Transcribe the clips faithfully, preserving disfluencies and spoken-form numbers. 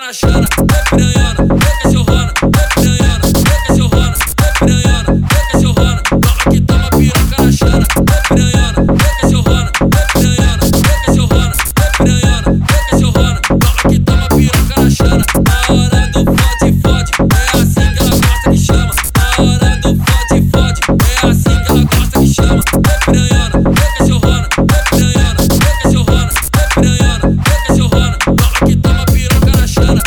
na chana, ô piranhona, ô cachorrona, ô piranhona, ô cachorrona, ô piranhona, ô cachorrona, toma que toma piroca na chana, ô piranhona, ô cachorrona, ô piranhona, ô cachorrona, ô piranhona, ô cachorrona, toma que toma piroca na chana. Na hora do fode fode, é assim que ela gosta que chama. Na hora do fode fode, é assim que ela gosta que chama. Ô piranhona, ô cachorrona, ô piranhona, ô cachorrona, ô piranhona, ô cachorrona, toma que toma piroca na chana.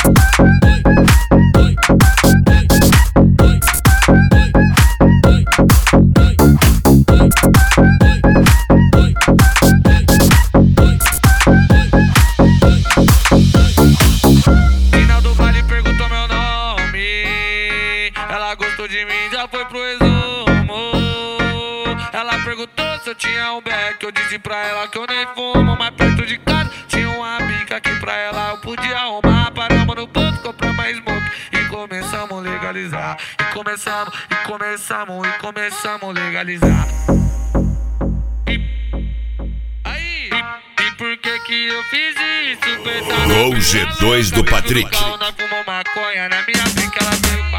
Final do baile perguntou meu nome, ela gostou de mim, já foi pro resumo. Ela perguntou se eu tinha um beck, eu disse pra ela que eu nem fumo. Mas perto de casa tinha uma bica que pra ela eu podia arrumar. Paramos no ponto, compramos mais smoke e começamos a legalizar. E começamos, e começamos, e começamos a legalizar. E, aí, e, e por que que eu fiz isso? Gol G dois do Patrick. Nós fumamos maconha na minha pica, ela veio